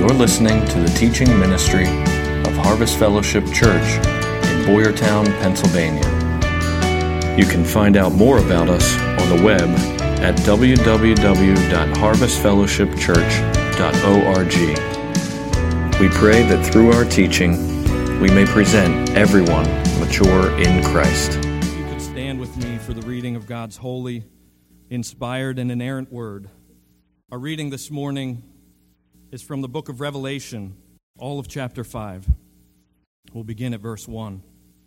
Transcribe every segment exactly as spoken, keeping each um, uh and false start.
You're listening to the teaching ministry of Harvest Fellowship Church in Boyertown, Pennsylvania. You can find out more about us on the web at w w w dot harvest fellowship church dot org. We pray that through our teaching, we may present everyone mature in Christ. You could stand with me for the reading of God's holy, inspired, and inerrant word. Our reading this morning is from the book of Revelation, all of chapter five. We'll begin at verse one.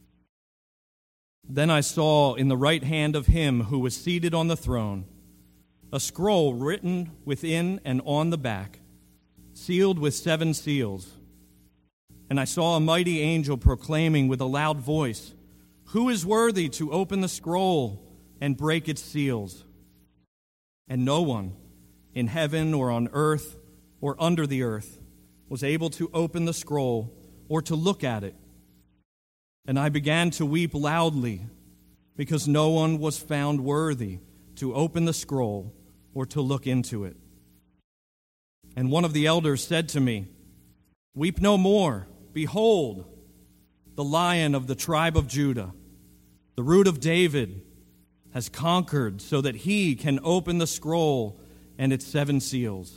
Then I saw in the right hand of him who was seated on the throne a scroll written within and on the back, sealed with seven seals. And I saw a mighty angel proclaiming with a loud voice, "Who is worthy to open the scroll and break its seals?" And no one in heaven or on earth or under the earth was able to open the scroll or to look at it. And I began to weep loudly because no one was found worthy to open the scroll or to look into it. And one of the elders said to me, "Weep no more. Behold, the Lion of the tribe of Judah, the Root of David, has conquered so that he can open the scroll and its seven seals."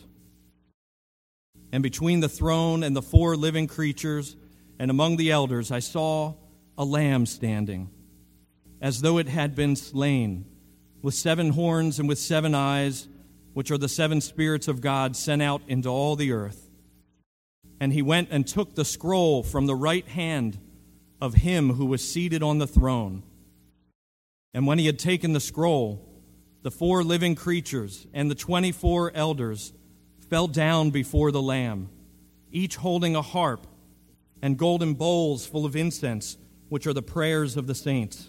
And between the throne and the four living creatures and among the elders I saw a lamb standing, as though it had been slain, with seven horns and with seven eyes, which are the seven spirits of God sent out into all the earth. And he went and took the scroll from the right hand of him who was seated on the throne. And when he had taken the scroll, the four living creatures and the twenty-four elders fell down before the Lamb, each holding a harp and golden bowls full of incense, which are the prayers of the saints.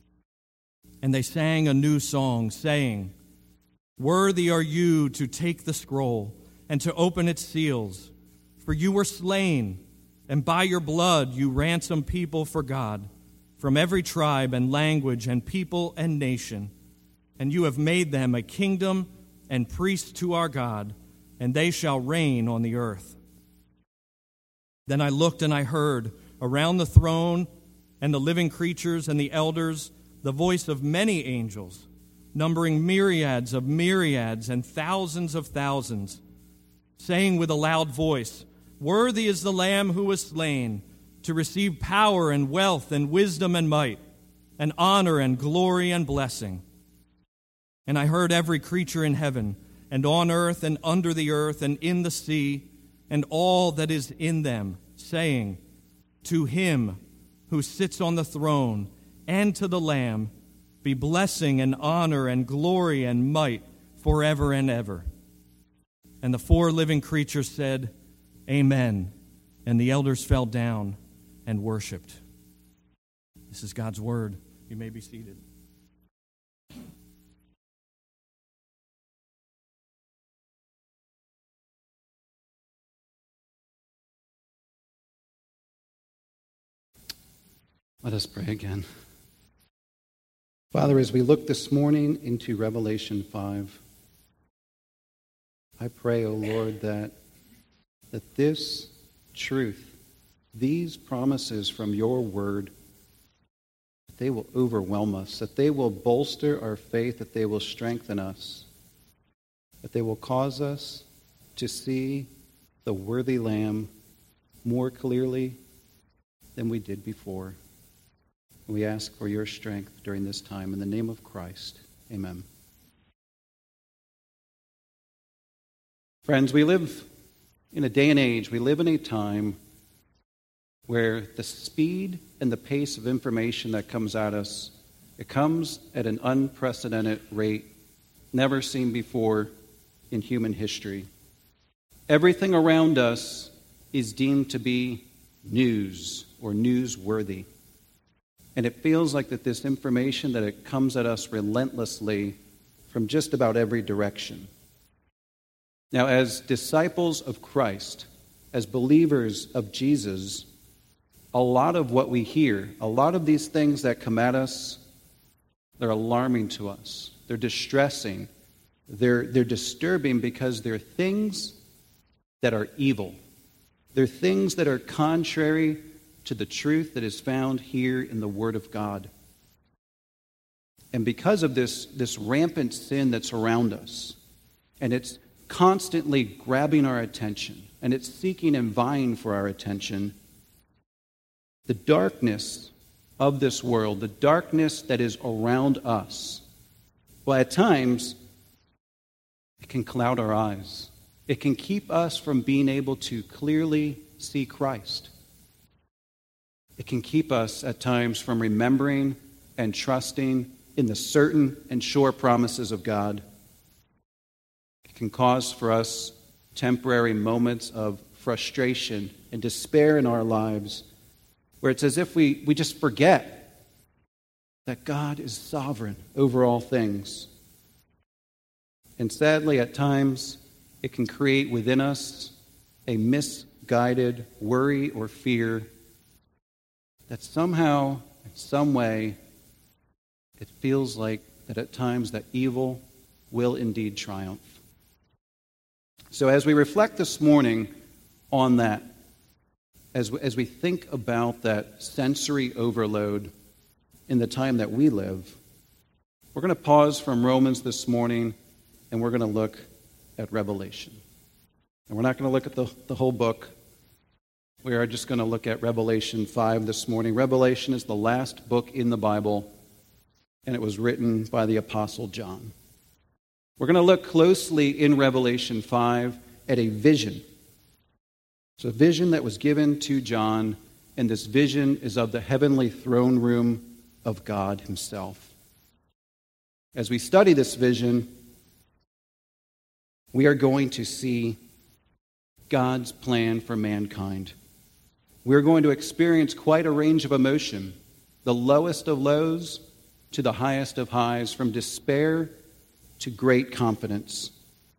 And they sang a new song, saying, "Worthy are you to take the scroll and to open its seals, for you were slain, and by your blood you ransomed people for God from every tribe and language and people and nation. And you have made them a kingdom and priests to our God, and they shall reign on the earth." Then I looked and I heard around the throne and the living creatures and the elders the voice of many angels, numbering myriads of myriads and thousands of thousands, saying with a loud voice, "Worthy is the Lamb who was slain to receive power and wealth and wisdom and might, and honor and glory and blessing." And I heard every creature in heaven and on earth and under the earth and in the sea and all that is in them, saying, "To him who sits on the throne and to the Lamb be blessing and honor and glory and might forever and ever." And the four living creatures said, "Amen." And the elders fell down and worshipped. This is God's word. You may be seated. Let us pray again. Father, as we look this morning into Revelation five, I pray, O Lord, that, that this truth, these promises from your word, that they will overwhelm us, that they will bolster our faith, that they will strengthen us, that they will cause us to see the worthy Lamb more clearly than we did before. We ask for your strength during this time. In the name of Christ, amen. Friends, we live in a day and age, we live in a time where the speed and the pace of information that comes at us, it comes at an unprecedented rate, never seen before in human history. Everything around us is deemed to be news or newsworthy. And it feels like that this information, that it comes at us relentlessly from just about every direction. Now, as disciples of Christ, as believers of Jesus, a lot of what we hear, a lot of these things that come at us, they're alarming to us. They're distressing. They're, they're disturbing because they're things that are evil. They're things that are contrary to the truth that is found here in the Word of God. And because of this, this rampant sin that's around us, and it's constantly grabbing our attention, and it's seeking and vying for our attention, the darkness of this world, the darkness that is around us, well, at times, it can cloud our eyes. It can keep us from being able to clearly see Christ. It can keep us at times from remembering and trusting in the certain and sure promises of God. It can cause for us temporary moments of frustration and despair in our lives, where it's as if we, we just forget that God is sovereign over all things. And sadly, at times, it can create within us a misguided worry or fear that somehow, in some way, it feels like that at times that evil will indeed triumph. So as we reflect this morning on that, as we, as we think about that sensory overload in the time that we live, we're going to pause from Romans this morning and we're going to look at Revelation. And we're not going to look at the, the whole book. We are just going to look at Revelation five this morning. Revelation is the last book in the Bible, and it was written by the Apostle John. We're going to look closely in Revelation five at a vision. It's a vision that was given to John, and this vision is of the heavenly throne room of God himself. As we study this vision, we are going to see God's plan for mankind. We're going to experience quite a range of emotion, the lowest of lows to the highest of highs, from despair to great confidence.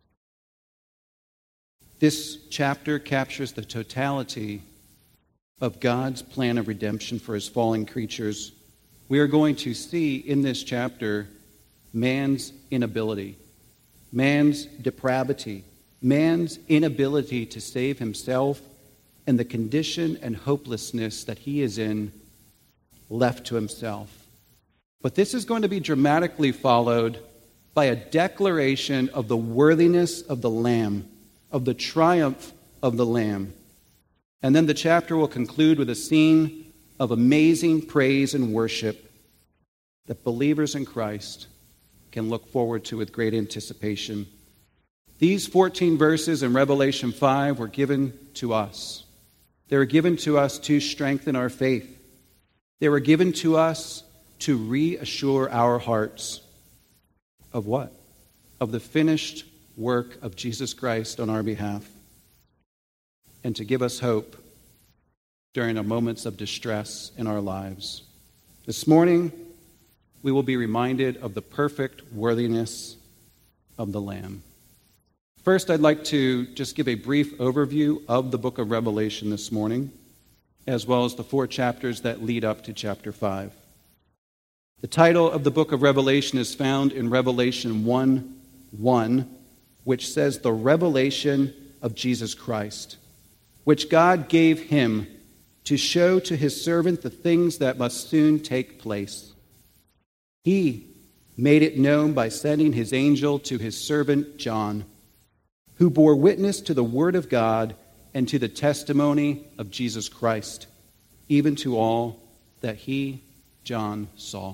This chapter captures the totality of God's plan of redemption for his fallen creatures. We are going to see in this chapter man's inability, man's depravity, man's inability to save himself, and the condition and hopelessness that he is in, left to himself. But this is going to be dramatically followed by a declaration of the worthiness of the Lamb, of the triumph of the Lamb. And then the chapter will conclude with a scene of amazing praise and worship that believers in Christ can look forward to with great anticipation. These fourteen verses in Revelation five were given to us. They were given to us to strengthen our faith. They were given to us to reassure our hearts of what? Of the finished work of Jesus Christ on our behalf, and to give us hope during our moments of distress in our lives. This morning, we will be reminded of the perfect worthiness of the Lamb. First, I'd like to just give a brief overview of the book of Revelation this morning, as well as the four chapters that lead up to chapter five. The title of the book of Revelation is found in Revelation one one, which says, "The revelation of Jesus Christ, which God gave him to show to his servant the things that must soon take place. He made it known by sending his angel to his servant John, who bore witness to the word of God and to the testimony of Jesus Christ, even to all that he, John, saw."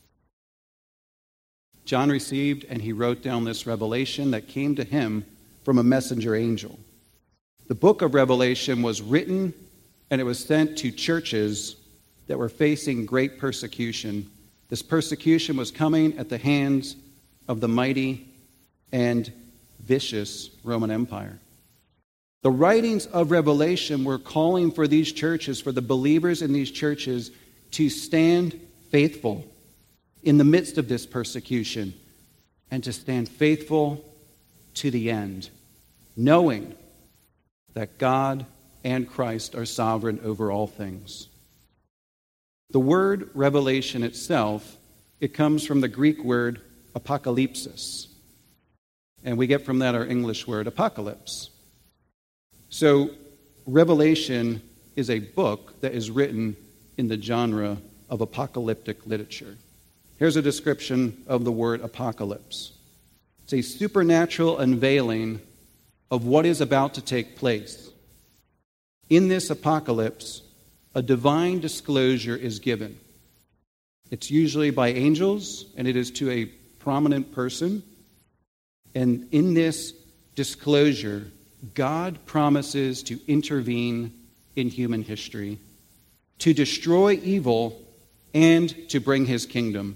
John received and he wrote down this revelation that came to him from a messenger angel. The book of Revelation was written and it was sent to churches that were facing great persecution. This persecution was coming at the hands of the mighty and vicious Roman Empire. The writings of Revelation were calling for these churches, for the believers in these churches, to stand faithful in the midst of this persecution, and to stand faithful to the end, knowing that God and Christ are sovereign over all things. The word revelation itself, it comes from the Greek word apocalypsis. And we get from that our English word apocalypse. So Revelation is a book that is written in the genre of apocalyptic literature. Here's a description of the word apocalypse. It's a supernatural unveiling of what is about to take place. In this apocalypse, a divine disclosure is given. It's usually by angels, and it is to a prominent person. And in this disclosure, God promises to intervene in human history, to destroy evil, and to bring his kingdom.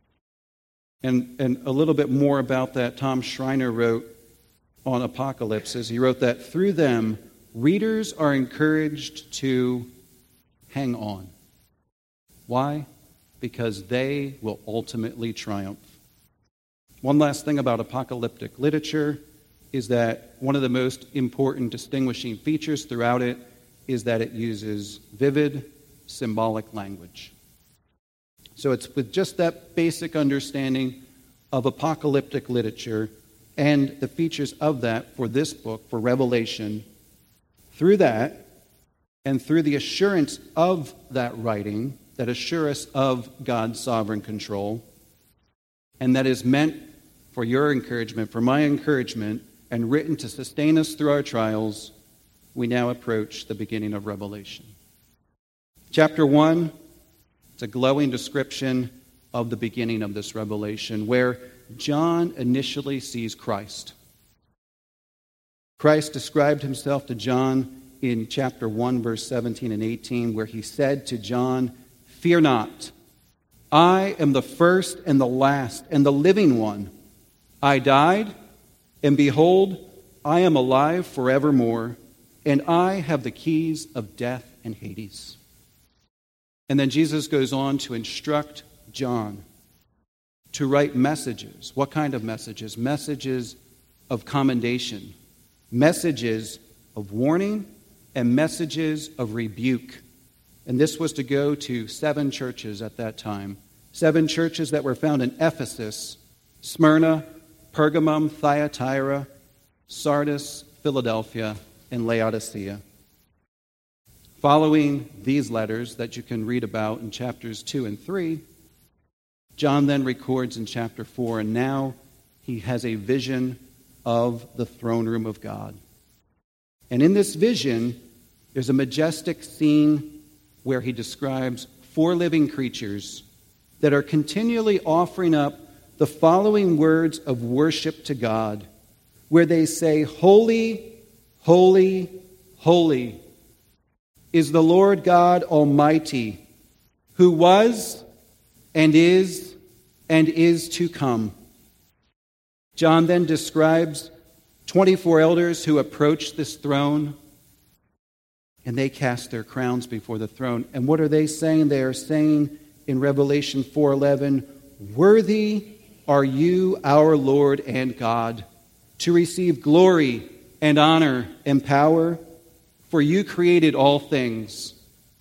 And, and a little bit more about that, Tom Schreiner wrote on apocalypses. He wrote that through them, readers are encouraged to hang on. Why? Because they will ultimately triumph. One last thing about apocalyptic literature is that one of the most important distinguishing features throughout it is that it uses vivid, symbolic language. So it's with just that basic understanding of apocalyptic literature and the features of that for this book, for Revelation, through that and through the assurance of that writing, that assure us of God's sovereign control, and that is meant for your encouragement, for my encouragement, and written to sustain us through our trials, we now approach the beginning of Revelation. Chapter one, it's a glowing description of the beginning of this revelation, where John initially sees Christ. Christ described himself to John in chapter one, verse seventeen and eighteen, where he said to John, "Fear not, I am the first and the last and the living one. I died, and behold, I am alive forevermore, and I have the keys of death and Hades." And then Jesus goes on to instruct John to write messages. What kind of messages? Messages of commendation, messages of warning, and messages of rebuke. And this was to go to seven churches at that time. Seven churches that were found in Ephesus, Smyrna, Pergamum, Thyatira, Sardis, Philadelphia, and Laodicea. Following these letters that you can read about in chapters two and three, John then records in chapter four, and now he has a vision of the throne room of God. And in this vision, there's a majestic scene where he describes four living creatures that are continually offering up the following words of worship to God, where they say, "Holy, holy, holy is the Lord God Almighty, who was and is and is to come." John then describes twenty-four elders who approach this throne, and they cast their crowns before the throne. And what are they saying? They are saying in Revelation four eleven, "Worthy are you, our Lord and God, to receive glory and honor and power, for you created all things,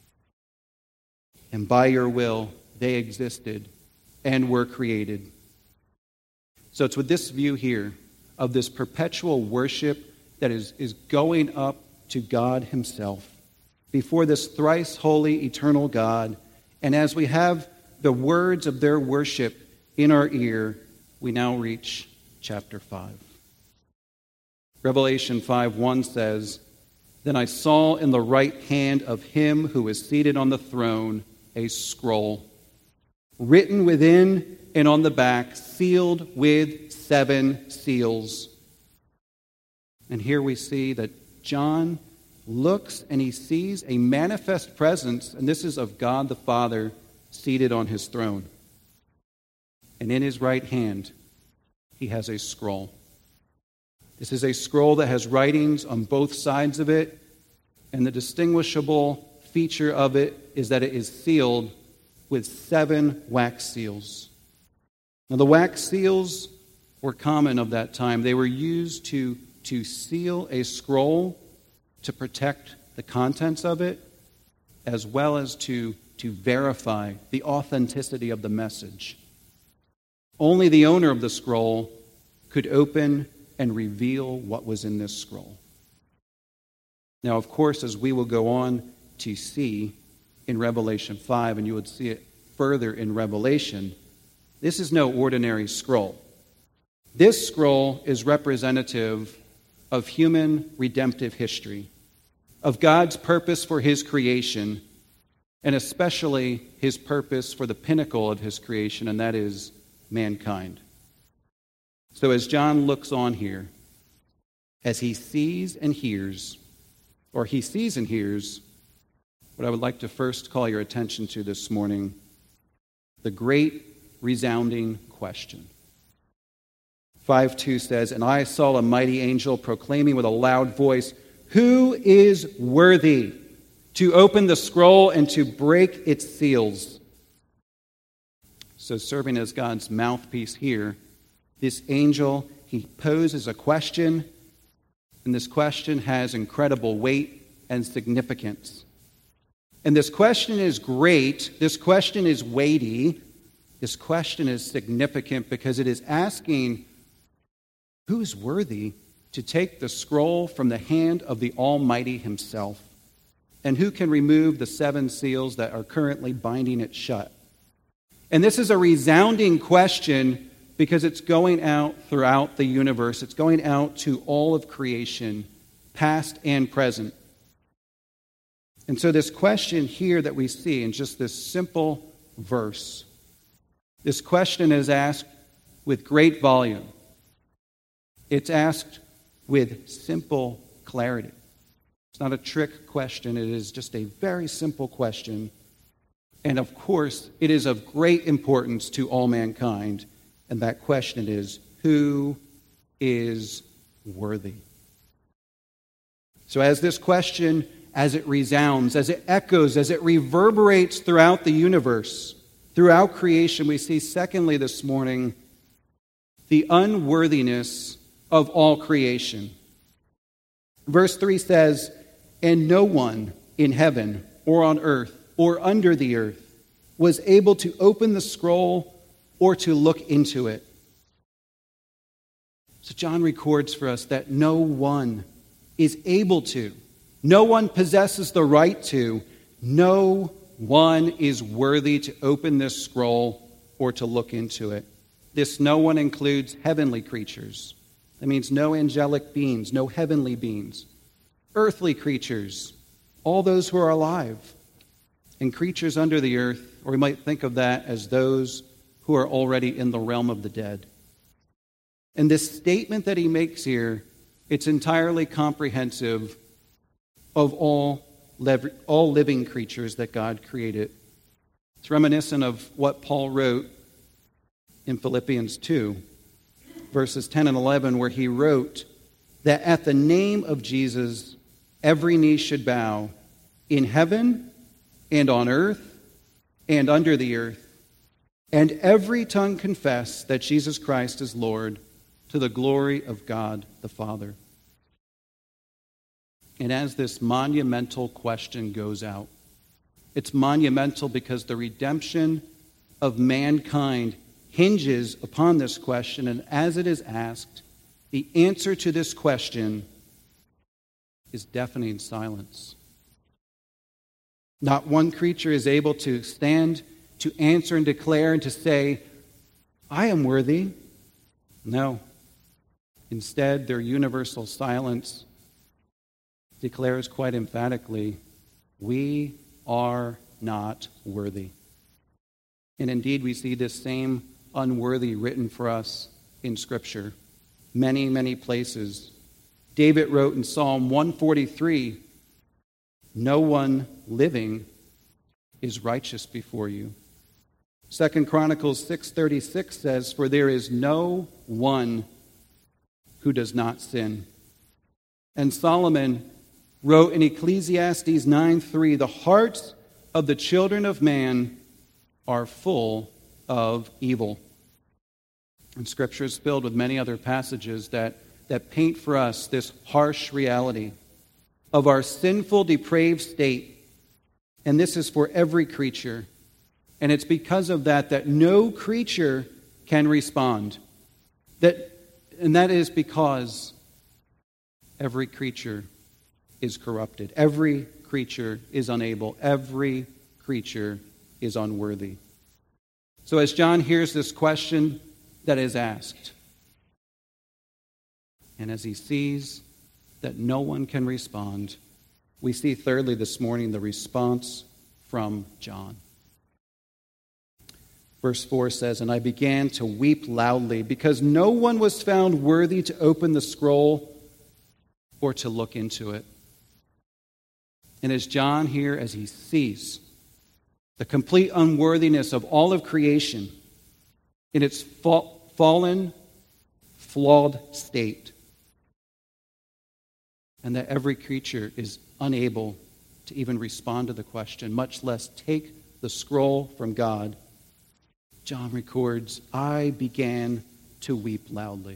and by your will they existed and were created." So it's with this view here of this perpetual worship that is, is going up to God himself, before this thrice holy, eternal God. And as we have the words of their worship in our ear, we now reach chapter five. Revelation five one says, "Then I saw in the right hand of him who is seated on the throne a scroll, written within and on the back, sealed with seven seals." And here we see that John looks and he sees a manifest presence, and this is of God the Father seated on his throne. And in his right hand, he has a scroll. This is a scroll that has writings on both sides of it, and the distinguishable feature of it is that it is sealed with seven wax seals. Now, the wax seals were common of that time. They were used to, to seal a scroll to protect the contents of it, as well as to, to verify the authenticity of the message. Only the owner of the scroll could open and reveal what was in this scroll. Now, of course, as we will go on to see in Revelation five, and you would see it further in Revelation, this is no ordinary scroll. This scroll is representative of human redemptive history, of God's purpose for his creation, and especially his purpose for the pinnacle of his creation, and that is mankind. So as John looks on here, as he sees and hears, or he sees and hears, what I would like to first call your attention to this morning, the great resounding question. five two says, "And I saw a mighty angel proclaiming with a loud voice, 'Who is worthy to open the scroll and to break its seals?'" So serving as God's mouthpiece here, this angel, he poses a question, and this question has incredible weight and significance. And this question is great, this question is weighty, this question is significant because it is asking, who is worthy to take the scroll from the hand of the Almighty himself? And who can remove the seven seals that are currently binding it shut? And this is a resounding question because it's going out throughout the universe. It's going out to all of creation, past and present. And so this question here that we see in just this simple verse, this question is asked with great volume. It's asked with simple clarity. It's not a trick question. It is just a very simple question. And of course, it is of great importance to all mankind. And that question is, who is worthy? So as this question, as it resounds, as it echoes, as it reverberates throughout the universe, throughout creation, we see secondly this morning the unworthiness of all creation. Verse three says, "And no one in heaven or on earth or under the earth was able to open the scroll or to look into it." So John records for us that no one is able to, no one possesses the right to, no one is worthy to open this scroll or to look into it. This no one includes heavenly creatures. That means no angelic beings, no heavenly beings, earthly creatures, all those who are alive, and creatures under the earth, or we might think of that as those who are already in the realm of the dead. And this statement that he makes here, it's entirely comprehensive of all, lev- all living creatures that God created. It's reminiscent of what Paul wrote in Philippians two, verses ten and eleven, where he wrote that at the name of Jesus, every knee should bow in heaven and on earth and under the earth, and every tongue confess that Jesus Christ is Lord, to the glory of God the Father. And as this monumental question goes out, it's monumental because the redemption of mankind hinges upon this question, and as it is asked, the answer to this question is deafening silence. Not one creature is able to stand to answer and declare and to say, "I am worthy." No. Instead, their universal silence declares quite emphatically, "We are not worthy." And indeed, we see this same unworthy written for us in Scripture. Many, many places. David wrote in Psalm one forty-three, "No one living is righteous before you." Second Chronicles six thirty-six says, "For there is no one who does not sin." And Solomon wrote in Ecclesiastes nine three, "The hearts of the children of man are full of evil." And Scripture is filled with many other passages that, that paint for us this harsh reality of our sinful, depraved state. And this is for every creature. And it's because of that that no creature can respond. That, and that is because every creature is corrupted. Every creature is unable. Every creature is unworthy. So as John hears this question that is asked, and as he sees that no one can respond, we see thirdly this morning the response from John. Verse four says, "And I began to weep loudly because no one was found worthy to open the scroll or to look into it." And as John here, as he sees the complete unworthiness of all of creation in its fa- fallen, flawed state, and that every creature is unable to even respond to the question, much less take the scroll from God, John records, "I began to weep loudly."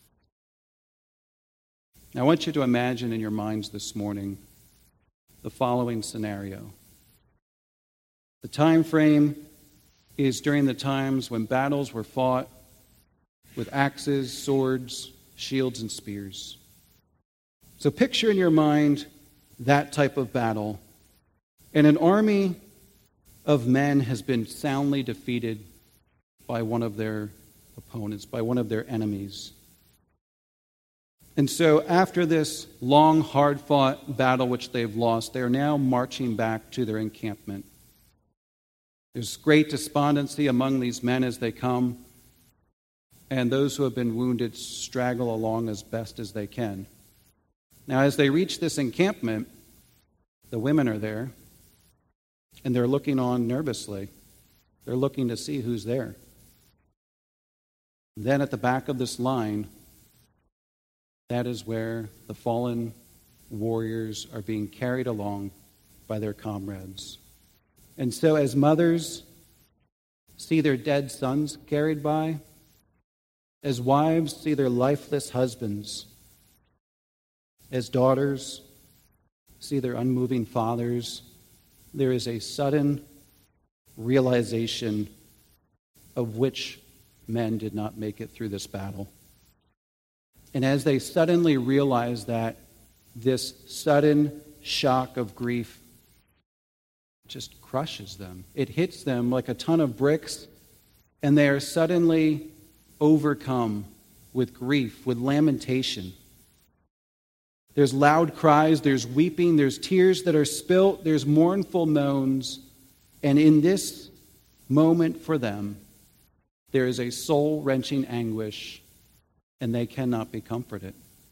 Now I want you to imagine in your minds this morning the following scenario. The time frame is during the times when battles were fought with axes, swords, shields, and spears. So picture in your mind that type of battle, and an army of men has been soundly defeated by one of their opponents, by one of their enemies. And so after this long, hard-fought battle which they've lost, they are now marching back to their encampment. There's great despondency among these men as they come, and those who have been wounded straggle along as best as they can. Now, as they reach this encampment, the women are there, and they're looking on nervously. They're looking to see who's there. Then at the back of this line, that is where the fallen warriors are being carried along by their comrades. And so as mothers see their dead sons carried by, as wives see their lifeless husbands, as daughters see their unmoving fathers, there is a sudden realization of which men did not make it through this battle. And as they suddenly realize that, this sudden shock of grief just crushes them. It hits them like a ton of bricks, and they are suddenly overcome with grief, with lamentation. There's loud cries, there's weeping, there's tears that are spilt, there's mournful moans, and in this moment for them, there is a soul-wrenching anguish, and they cannot be comforted.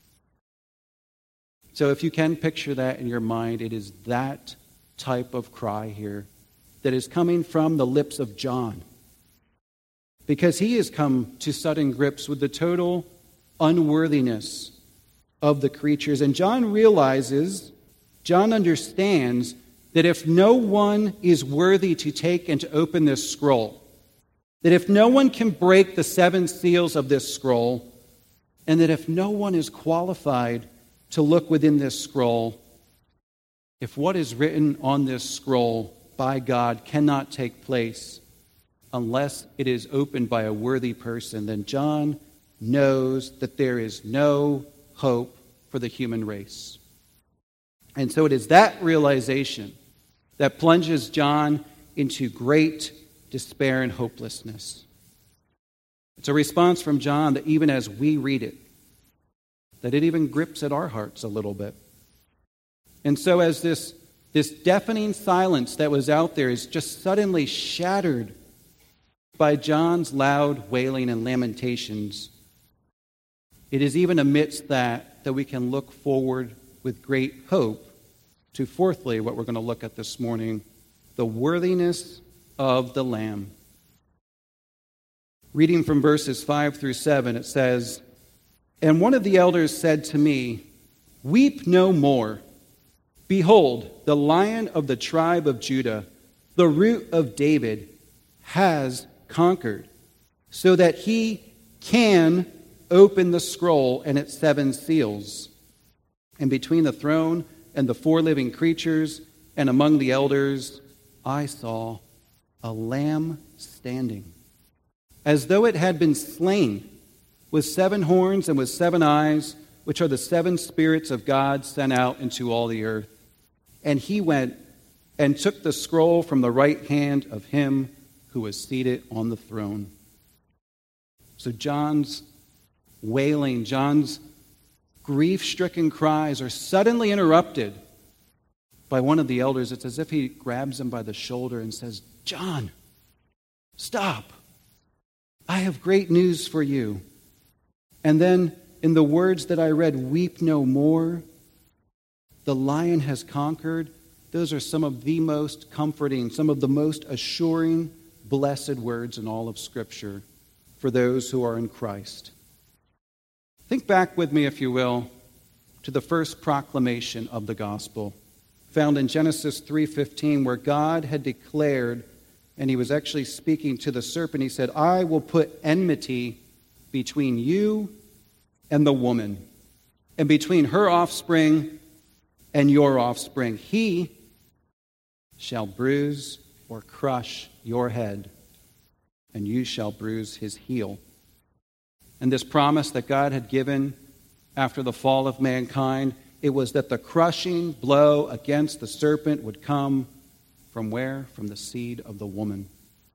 So if you can picture that in your mind, it is that type of cry here that is coming from the lips of John. Because he has come to sudden grips with the total unworthiness of the creatures. And John realizes, John understands that if no one is worthy to take and to open this scroll, that if no one can break the seven seals of this scroll, and that if no one is qualified to look within this scroll, if what is written on this scroll by God cannot take place unless it is opened by a worthy person, then John knows that there is no hope for the human race. And so it is that realization that plunges John into great despair and hopelessness. It's a response from John that even as we read it, that it even grips at our hearts a little bit. And so as this, this deafening silence that was out there is just suddenly shattered by John's loud wailing and lamentations, it is even amidst that that we can look forward with great hope to, fourthly, what we're going to look at this morning, the worthiness of the Lamb. Reading from verses five through seven, it says, "And one of the elders said to me, 'Weep no more. Behold, the Lion of the tribe of Judah, the Root of David, has conquered, so that he can open the scroll and its seven seals.' And between the throne and the four living creatures and among the elders, I saw a lamb standing, as though it had been slain, with seven horns and with seven eyes, which are the seven spirits of God sent out into all the earth. And he went and took the scroll from the right hand of him who was seated on the throne. So John's wailing, John's grief-stricken cries are suddenly interrupted by one of the elders. It's as if he grabs him by the shoulder and says, "John, stop. I have great news for you." And then in the words that I read, "Weep no more. The lion has conquered." Those are some of the most comforting, some of the most assuring, blessed words in all of Scripture for those who are in Christ. Think back with me, if you will, to the first proclamation of the gospel, found in Genesis three fifteen, where God had declared, and he was actually speaking to the serpent, he said, "I will put enmity between you and the woman, and between her offspring and your offspring. He shall bruise or crush your head, and you shall bruise his heel." And this promise that God had given after the fall of mankind, it was that the crushing blow against the serpent would come from where? From the seed of the woman.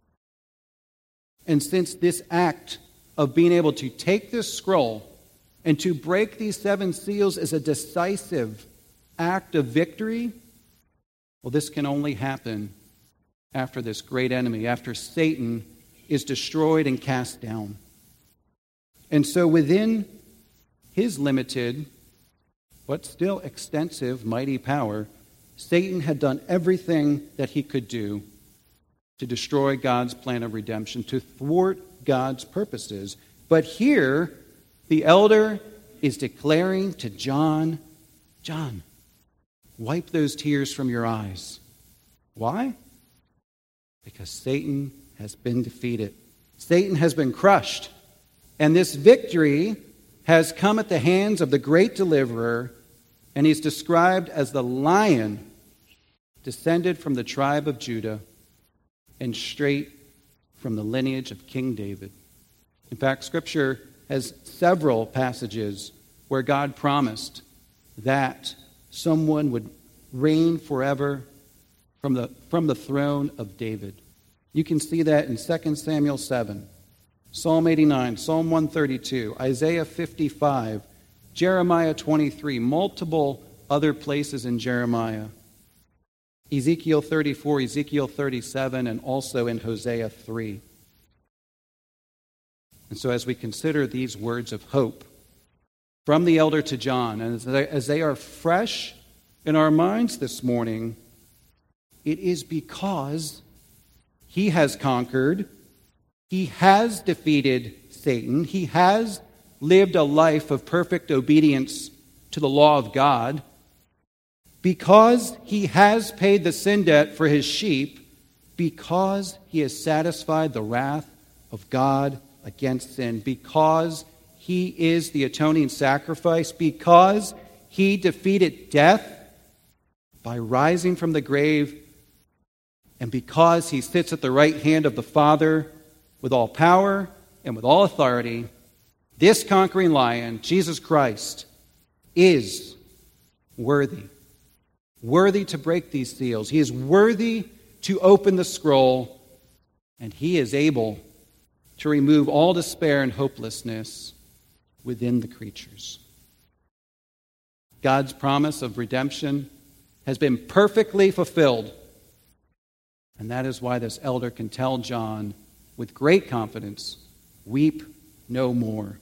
And since this act of being able to take this scroll and to break these seven seals is a decisive act of victory, well, this can only happen after this great enemy, after Satan is destroyed and cast down. And so within his limited, but still extensive, mighty power, Satan had done everything that he could do to destroy God's plan of redemption, to thwart God's purposes. But here, the elder is declaring to John, "John, wipe those tears from your eyes." Why? Because Satan has been defeated. Satan has been crushed. And this victory has come at the hands of the great deliverer, and he's described as the lion descended from the tribe of Judah and straight from the lineage of King David. In fact, Scripture has several passages where God promised that someone would reign forever from the, from the throne of David. You can see that in Second Samuel seven, Psalm eighty-nine, Psalm one thirty-two, Isaiah fifty-five, Jeremiah twenty-three, multiple other places in Jeremiah, Ezekiel thirty-four, Ezekiel thirty-seven, and also in Hosea three. And so as we consider these words of hope from the elder to John, and as they, as they are fresh in our minds this morning, it is because he has conquered, he has defeated Satan, he has lived a life of perfect obedience to the law of God, because he has paid the sin debt for his sheep, because he has satisfied the wrath of God against sin, because he is the atoning sacrifice, because he defeated death by rising from the grave, and because he sits at the right hand of the Father with all power and with all authority, this conquering lion, Jesus Christ, is worthy. Worthy to break these seals. He is worthy to open the scroll, and he is able to remove all despair and hopelessness within the creatures. God's promise of redemption has been perfectly fulfilled, and that is why this elder can tell John with great confidence, "Weep no more."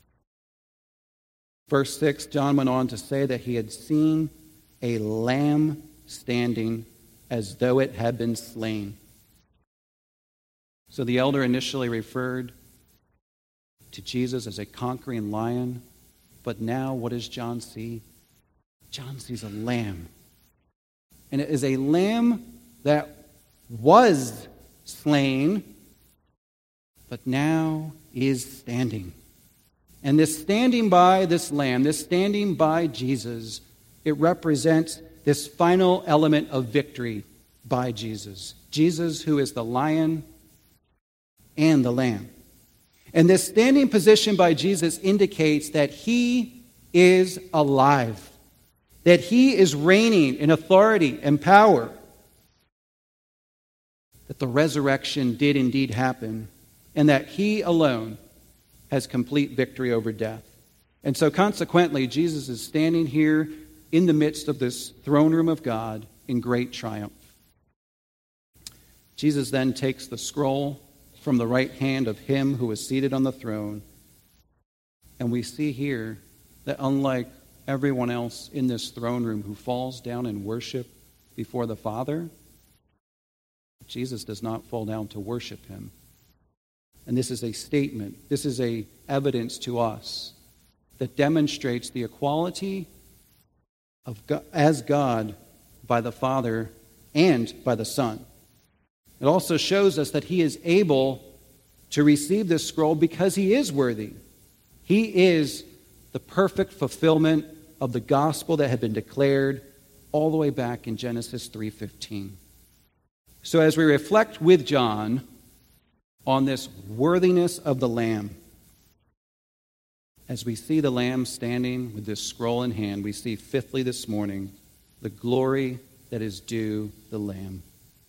Verse six, John went on to say that he had seen a lamb standing as though it had been slain. So the elder initially referred to Jesus as a conquering lion, but now what does John see? John sees a lamb. And it is a lamb that was slain, but now is standing. And this standing by this lamb, this standing by Jesus, it represents this final element of victory by Jesus. Jesus, who is the lion and the lamb. And this standing position by Jesus indicates that he is alive, that he is reigning in authority and power, that the resurrection did indeed happen, and that he alone has complete victory over death. And so consequently, Jesus is standing here in the midst of this throne room of God in great triumph. Jesus then takes the scroll from the right hand of him who is seated on the throne, and we see here that unlike everyone else in this throne room who falls down in worship before the Father, Jesus does not fall down to worship him. And this is a statement, this is a evidence to us that demonstrates the equality of God, as God by the Father and by the Son. It also shows us that he is able to receive this scroll because he is worthy. He is the perfect fulfillment of the gospel that had been declared all the way back in Genesis three fifteen. So as we reflect with John on this worthiness of the Lamb, as we see the Lamb standing with this scroll in hand, we see fifthly this morning the glory that is due the Lamb.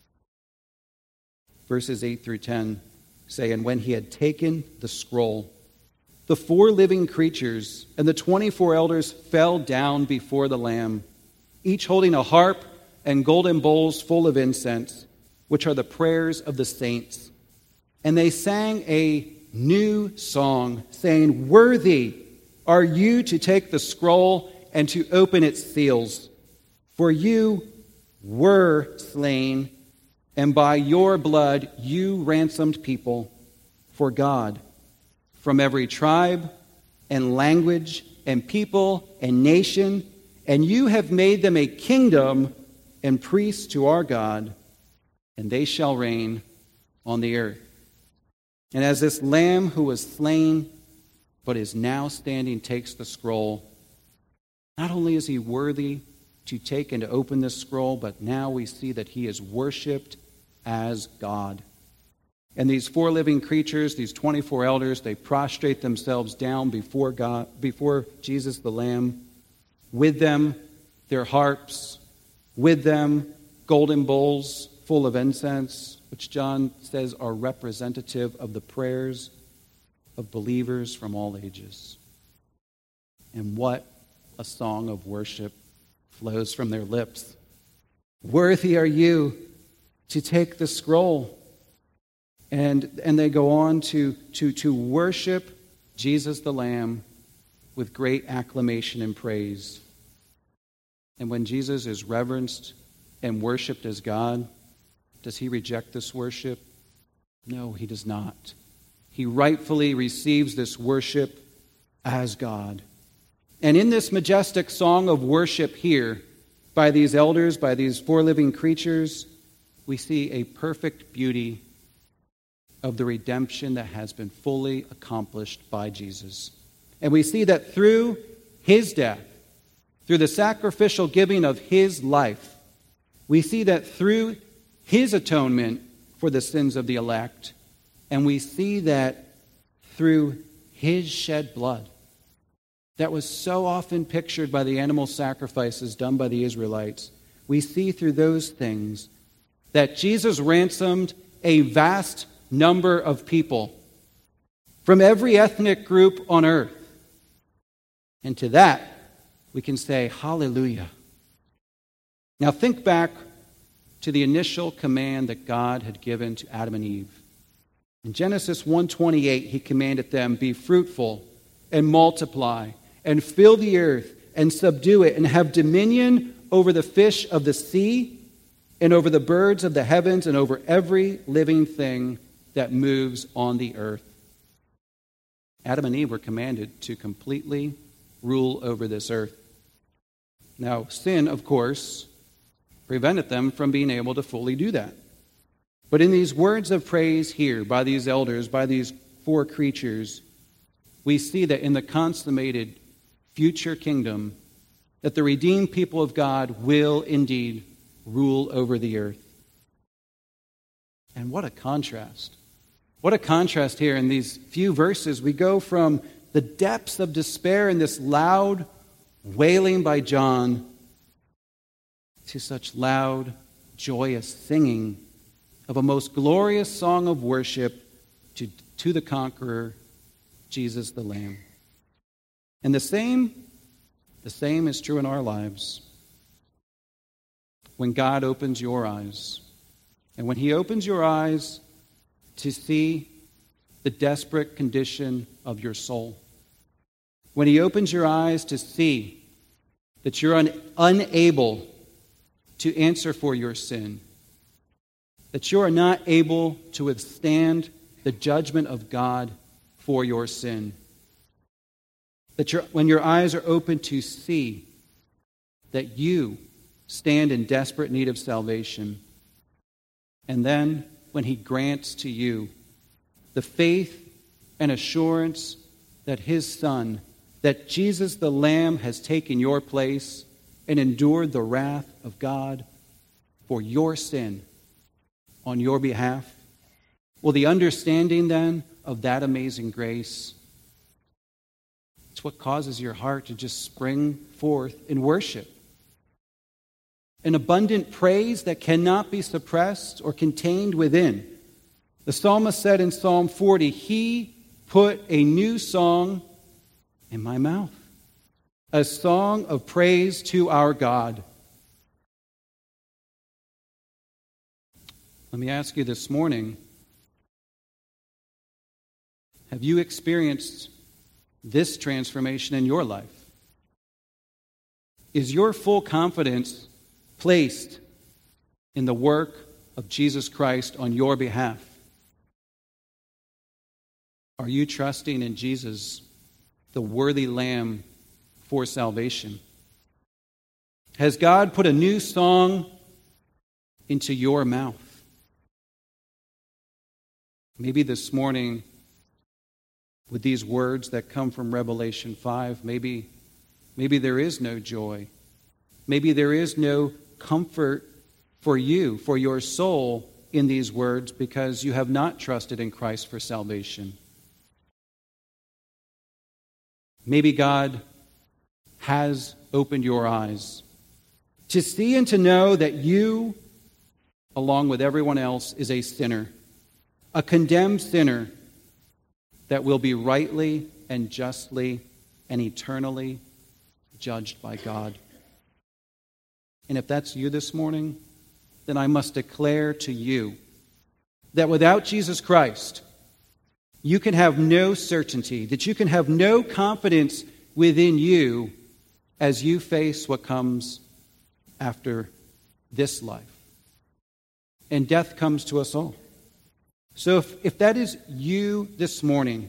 Verses eight through ten say, "And when he had taken the scroll, the four living creatures and the twenty-four elders fell down before the Lamb, each holding a harp and golden bowls full of incense, which are the prayers of the saints. And they sang a new song, saying, 'Worthy are you to take the scroll and to open its seals. For you were slain, and by your blood you ransomed people for God from every tribe and language and people and nation, and you have made them a kingdom and priests to our God, and they shall reign on the earth.' And as this Lamb who was slain but is now standing takes the scroll, not only is he worthy to take and to open this scroll, but now we see that he is worshipped as God. And these four living creatures, these twenty-four elders, they prostrate themselves down before God, before Jesus the Lamb. With them, their harps. With them, golden bowls full of incense, which John says are representative of the prayers of believers from all ages. And what a song of worship flows from their lips. Worthy are you to take the scroll. And, and they go on to, to, to worship Jesus the Lamb with great acclamation and praise. And when Jesus is reverenced and worshipped as God, does he reject this worship? No, he does not. He rightfully receives this worship as God. And in this majestic song of worship here, by these elders, by these four living creatures, we see a perfect beauty of the redemption that has been fully accomplished by Jesus. And we see that through his death, through the sacrificial giving of his life, we see that through his atonement for the sins of the elect, and we see that through his shed blood that was so often pictured by the animal sacrifices done by the Israelites, we see through those things that Jesus ransomed a vast number of people from every ethnic group on earth. And to that, we can say, hallelujah. Now think back to the initial command that God had given to Adam and Eve. In Genesis one twenty-eight, he commanded them, "Be fruitful and multiply and fill the earth and subdue it and have dominion over the fish of the sea and over the birds of the heavens and over every living thing that moves on the earth." Adam and Eve were commanded to completely rule over this earth. Now, sin, of course, prevented them from being able to fully do that. But in these words of praise here by these elders, by these four creatures, we see that in the consummated future kingdom, that the redeemed people of God will indeed rule over the earth. And what a contrast. What a contrast here in these few verses. We go from the depths of despair in this loud wailing by John to such loud, joyous singing of a most glorious song of worship to, to the conqueror, Jesus the Lamb. And the same, the same is true in our lives. When God opens your eyes, and when He opens your eyes to see the desperate condition of your soul, when He opens your eyes to see that you're un- unable to answer for your sin, that you are not able to withstand the judgment of God for your sin, that you're, when your eyes are open to see that you stand in desperate need of salvation, and then when He grants to you the faith and assurance that His Son, that Jesus the Lamb has taken your place and endured the wrath of God for your sin on your behalf. Well, the understanding then of that amazing grace, it's what causes your heart to just spring forth in worship. An abundant praise that cannot be suppressed or contained within. The psalmist said in Psalm forty, He put a new song in my mouth, a song of praise to our God. Let me ask you this morning, have you experienced this transformation in your life? Is your full confidence placed in the work of Jesus Christ on your behalf? Are you trusting in Jesus, the worthy Lamb for salvation? Has God put a new song into your mouth? Maybe this morning, with these words that come from Revelation five, maybe, maybe there is no joy. Maybe there is no comfort for you, for your soul, in these words because you have not trusted in Christ for salvation. Maybe God has opened your eyes to see and to know that you, along with everyone else, is a sinner, a condemned sinner that will be rightly and justly and eternally judged by God. And if that's you this morning, then I must declare to you that without Jesus Christ, you can have no certainty, that you can have no confidence within you as you face what comes after this life. And death comes to us all. So if, if that is you this morning,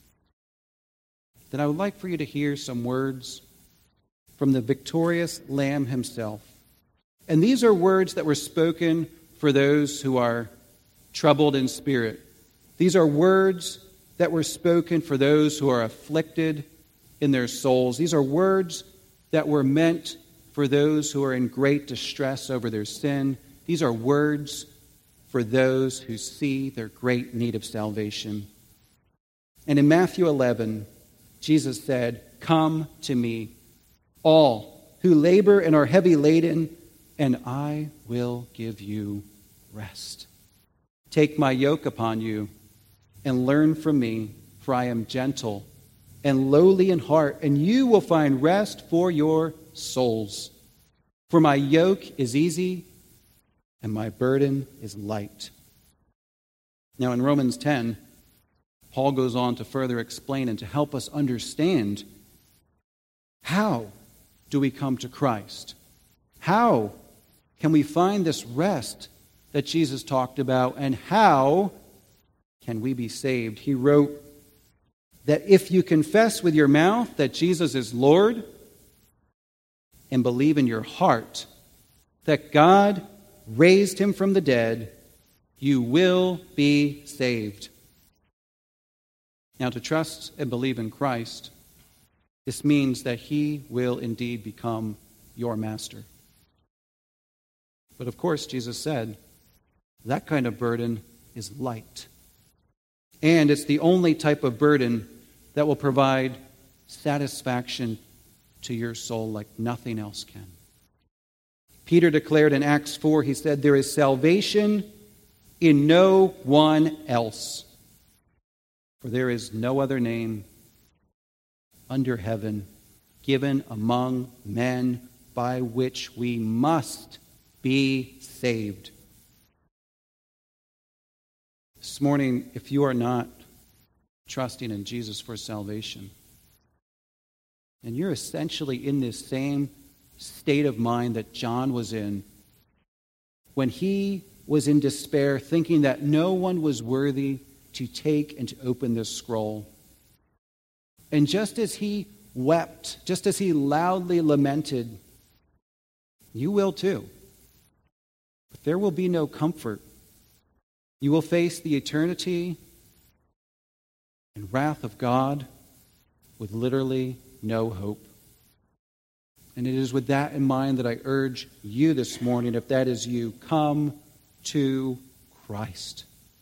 then I would like for you to hear some words from the victorious Lamb himself. And these are words that were spoken for those who are troubled in spirit. These are words that were spoken for those who are afflicted in their souls. These are words that were meant for those who are in great distress over their sin. These are words for those who see their great need of salvation. And in Matthew eleven, Jesus said, "Come to me, all who labor and are heavy laden, and I will give you rest. Take my yoke upon you and learn from me, for I am gentle and lowly in heart, and you will find rest for your souls. For my yoke is easy and my burden is light." Now in Romans ten, Paul goes on to further explain and to help us understand, how do we come to Christ? How can we find this rest that Jesus talked about, and how can we be saved? He wrote that if you confess with your mouth that Jesus is Lord and believe in your heart that God raised him from the dead, you will be saved. Now, to trust and believe in Christ, this means that he will indeed become your master. But of course, Jesus said, that kind of burden is light. And it's the only type of burden that will provide satisfaction to your soul like nothing else can. Peter declared in Acts four, he said, there is salvation in no one else, for there is no other name under heaven given among men by which we must be saved. This morning, if you are not trusting in Jesus for salvation, and you're essentially in this same state of mind that John was in when he was in despair, thinking that no one was worthy to take and to open this scroll. And just as he wept, just as he loudly lamented, you will too. But there will be no comfort. You will face the eternity and wrath of God with literally no hope. And it is with that in mind that I urge you this morning, if that is you, come to Christ.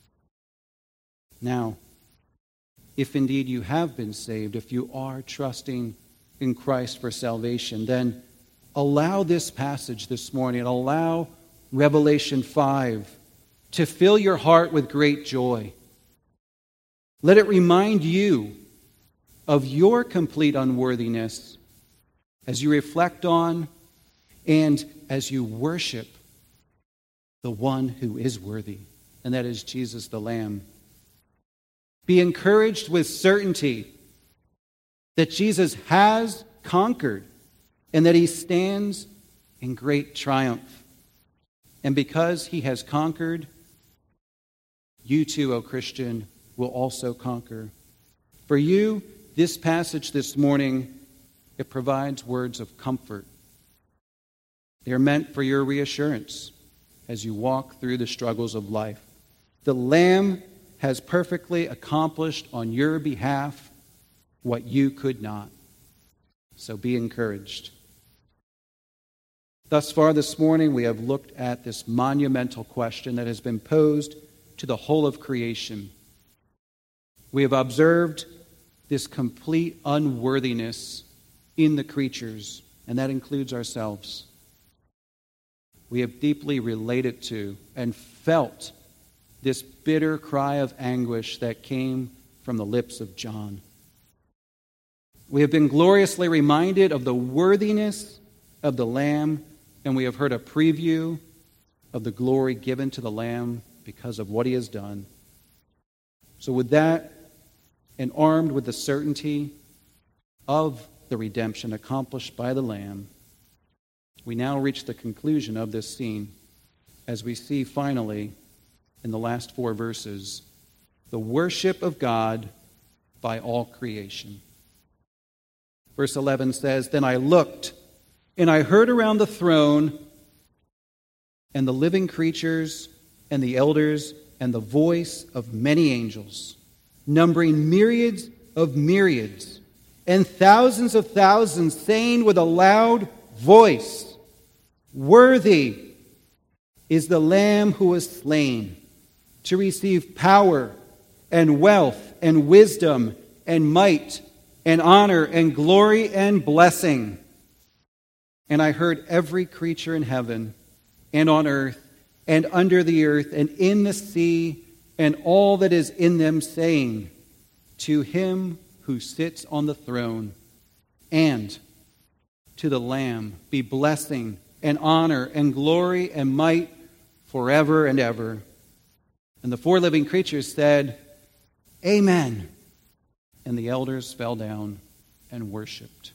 Now, if indeed you have been saved, if you are trusting in Christ for salvation, then allow this passage this morning, allow Revelation five to fill your heart with great joy. Let it remind you of your complete unworthiness as you reflect on and as you worship the one who is worthy, and that is Jesus the Lamb. Be encouraged with certainty that Jesus has conquered and that he stands in great triumph. And because he has conquered, you too, O Christian, will also conquer. For you, this passage this morning, it provides words of comfort. They are meant for your reassurance as you walk through the struggles of life. The Lamb has perfectly accomplished on your behalf what you could not. So be encouraged. Thus far this morning, we have looked at this monumental question that has been posed to the whole of creation. We have observed this complete unworthiness in the creatures, and that includes ourselves. We have deeply related to and felt this bitter cry of anguish that came from the lips of John. We have been gloriously reminded of the worthiness of the Lamb, and we have heard a preview of the glory given to the Lamb because of what he has done. So with that, and armed with the certainty of the redemption accomplished by the Lamb, we now reach the conclusion of this scene as we see finally in the last four verses the worship of God by all creation. Verse eleven says, "Then I looked, and I heard around the throne and the living creatures and the elders and the voice of many angels, numbering myriads of myriads and thousands of thousands, saying with a loud voice, 'Worthy is the Lamb who was slain to receive power and wealth and wisdom and might and honor and glory and blessing.' And I heard every creature in heaven and on earth and under the earth and in the sea and all that is in them saying, 'To him who sits on the throne and to the Lamb be blessing and honor and glory and might forever and ever.' And the four living creatures said, 'Amen.' And the elders fell down and worshipped."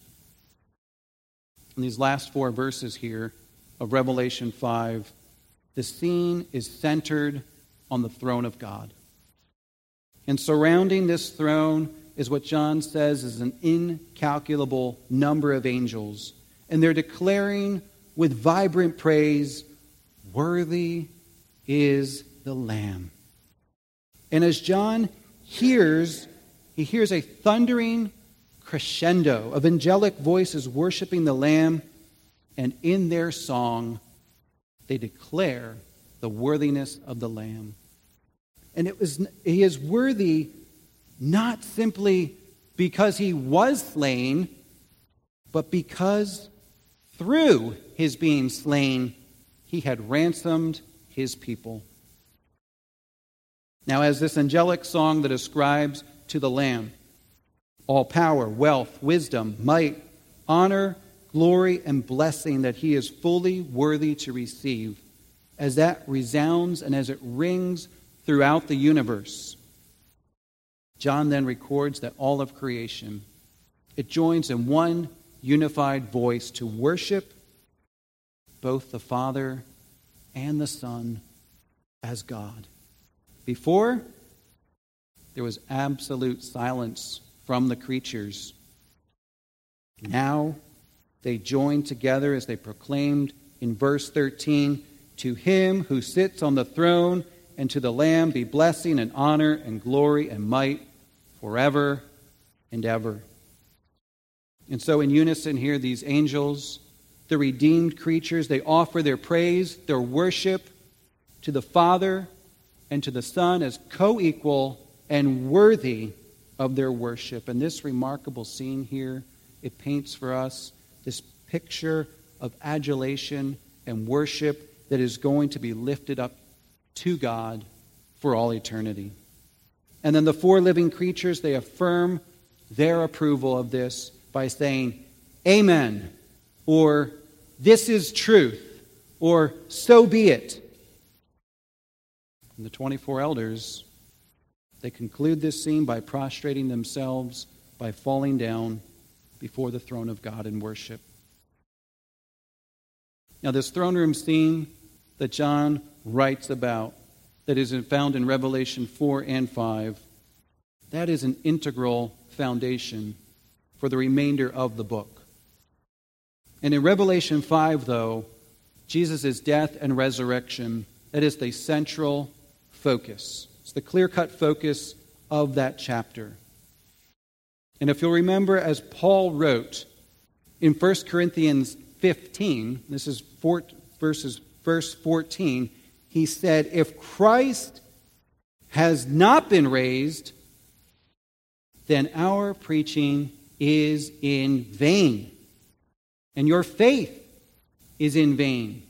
In these last four verses here of Revelation five, the scene is centered on the throne of God. And surrounding this throne is what John says is an incalculable number of angels. And they're declaring with vibrant praise, "Worthy is the Lamb." And as John hears, he hears a thundering crescendo of angelic voices worshiping the Lamb, and in their song, they declare the worthiness of the Lamb. And it was he is worthy not simply because he was slain, but because through his being slain, he had ransomed his people. Now, as this angelic song that ascribes to the Lamb all power, wealth, wisdom, might, honor, glory, and blessing that he is fully worthy to receive, as that resounds and as it rings throughout the universe, John then records that all of creation, it joins in one unified voice to worship both the Father and the Son as God. Before, there was absolute silence from the creatures. Now, they joined together as they proclaimed in verse thirteen, "To him who sits on the throne and to the Lamb be blessing and honor and glory and might forever and ever." And so in unison here, these angels, the redeemed creatures, they offer their praise, their worship to the Father and to the Son as co-equal and worthy of their worship. And this remarkable scene here, it paints for us this picture of adulation and worship that is going to be lifted up to God for all eternity. And then the four living creatures, they affirm their approval of this by saying, "Amen," or "This is truth," or "So be it." And the twenty-four elders, they conclude this scene by prostrating themselves, by falling down before the throne of God in worship. Now, this throne room scene that John writes about, that is found in Revelation four and five, that is an integral foundation for the remainder of the book. And in Revelation five, though, Jesus' death and resurrection, that is the central focus. It's the clear-cut focus of that chapter. And if you'll remember, as Paul wrote in First Corinthians fifteen, this is four, verses, verse fourteen, he said, "If Christ has not been raised, then our preaching is in vain, and your faith is in vain."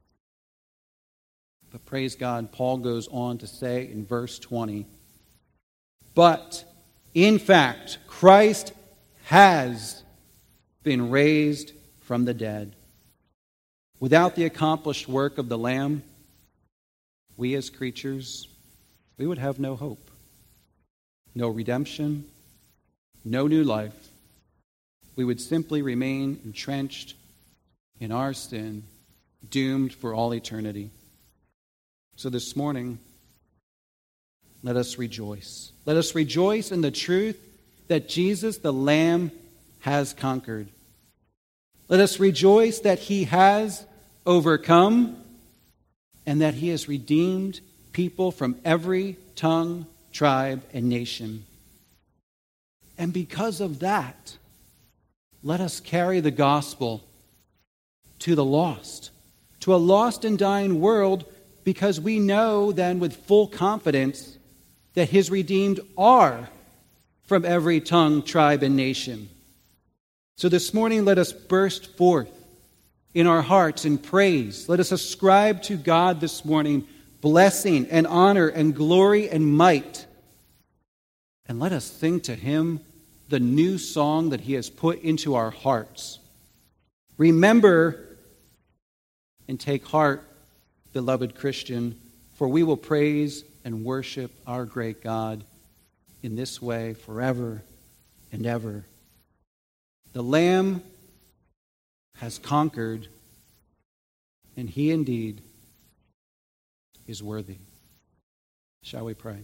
But praise God, Paul goes on to say in verse twenty, "But in fact, Christ has been raised from the dead. Without the accomplished work of the Lamb, we as creatures, we would have no hope, no redemption, no new life. We would simply remain entrenched in our sin, doomed for all eternity." So this morning, let us rejoice. Let us rejoice in the truth that Jesus, the Lamb, has conquered. Let us rejoice that he has overcome and that he has redeemed people from every tongue, tribe, and nation. And because of that, let us carry the gospel to the lost, to a lost and dying world, because we know then with full confidence that his redeemed are from every tongue, tribe, and nation. So this morning, let us burst forth in our hearts in praise. Let us ascribe to God this morning blessing and honor and glory and might. And let us sing to him the new song that he has put into our hearts. Remember and take heart, beloved Christian, for we will praise and worship our great God in this way forever and ever. The Lamb has conquered, and he indeed is worthy. Shall we pray?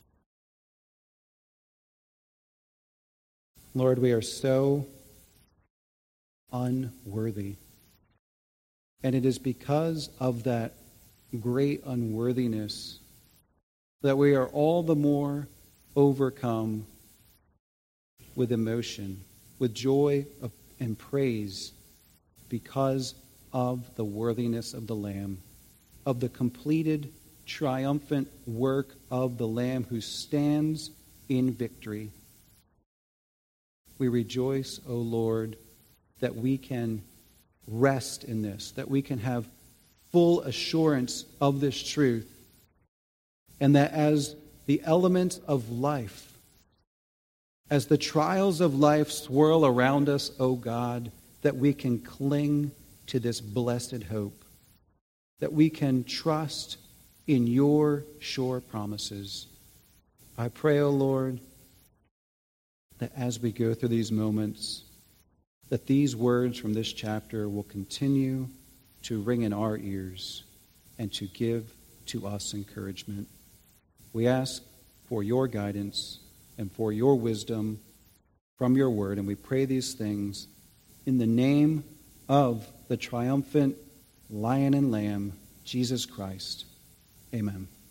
Lord, we are so unworthy. And it is because of that great unworthiness that we are all the more overcome with emotion, with joy and praise, because of the worthiness of the Lamb, of the completed, triumphant work of the Lamb who stands in victory. We rejoice, O Lord, that we can rest in this, that we can have full assurance of this truth, and that as the elements of life, as the trials of life swirl around us, O God, that we can cling to this blessed hope, that we can trust in your sure promises. I pray, O Lord, that as we go through these moments, that these words from this chapter will continue to ring in our ears and to give to us encouragement. We ask for your guidance and for your wisdom from your word, and we pray these things in the name of the triumphant Lion and Lamb, Jesus Christ. Amen.